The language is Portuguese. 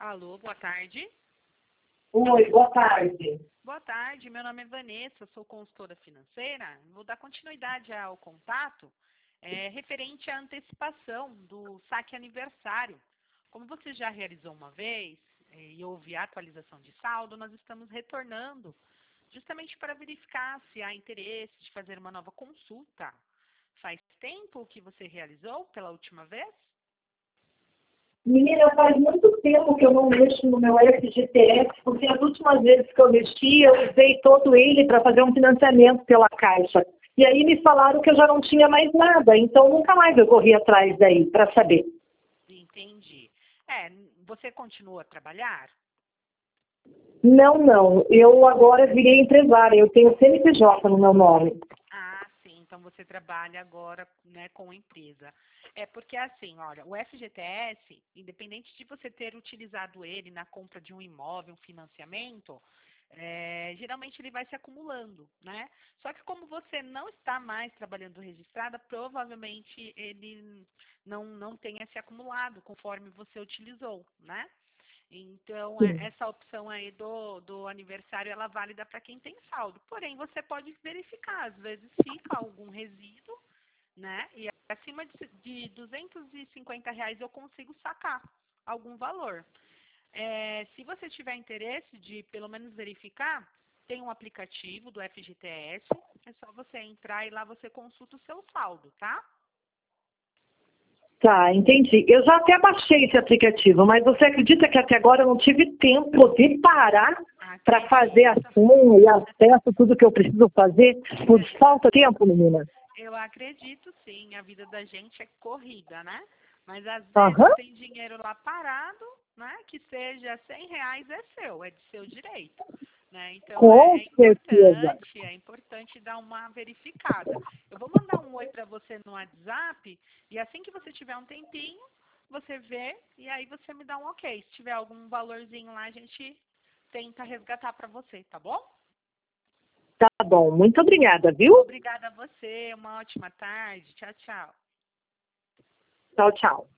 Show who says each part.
Speaker 1: Alô, boa tarde.
Speaker 2: Oi, boa tarde.
Speaker 1: Boa tarde, meu nome é Vanessa, sou consultora financeira. Vou dar continuidade ao contato referente à antecipação do saque aniversário. Como você já realizou uma vez e houve atualização de saldo, nós estamos retornando justamente para verificar se há interesse de fazer uma nova consulta. Faz tempo que você realizou pela última vez?
Speaker 2: Menina, faz muito tempo que eu não mexo no meu FGTS, porque as últimas vezes que eu mexi, eu usei todo ele para fazer um financiamento pela Caixa. E aí me falaram que eu já não tinha mais nada, então nunca mais eu corri atrás daí para saber.
Speaker 1: Entendi. Você continua a trabalhar?
Speaker 2: Não. Eu agora virei empresária, eu tenho CNPJ no meu nome.
Speaker 1: Ah, sim. Então você trabalha agora, né, com empresa. É porque assim, olha, o FGTS, independente de você ter utilizado ele na compra de um imóvel, um financiamento, geralmente ele vai se acumulando, né? Só que como você não está mais trabalhando registrada, provavelmente ele não tenha se acumulado conforme você utilizou, né? Então,
Speaker 2: Sim.
Speaker 1: essa opção aí do aniversário, ela é válida para quem tem saldo. Porém, você pode verificar, às vezes fica algum resíduo, né? E acima de R$ 250 eu consigo sacar algum valor. Se você tiver interesse de pelo menos verificar, tem um aplicativo do FGTS, é só você entrar e lá você consulta o seu saldo, tá?
Speaker 2: Tá, entendi. Eu já até baixei esse aplicativo, mas você acredita que até agora eu não tive tempo de parar para fazer a senha e acesso, tudo que eu preciso fazer? Por falta de tempo, menina?
Speaker 1: Eu acredito sim, a vida da gente é corrida, né? Mas às vezes
Speaker 2: Aham,
Speaker 1: tem dinheiro lá parado, né? Que seja R$ 100 é seu, é de seu direito, né? Então
Speaker 2: com certeza.
Speaker 1: é importante dar uma verificada. Eu vou mandar um oi para você no WhatsApp e assim que você tiver um tempinho, você vê e aí você me dá um ok. Se tiver algum valorzinho lá, a gente tenta resgatar para você, tá bom?
Speaker 2: Tá bom, muito obrigada, viu?
Speaker 1: Obrigada a você, uma ótima tarde. Tchau, tchau.
Speaker 2: Tchau, tchau.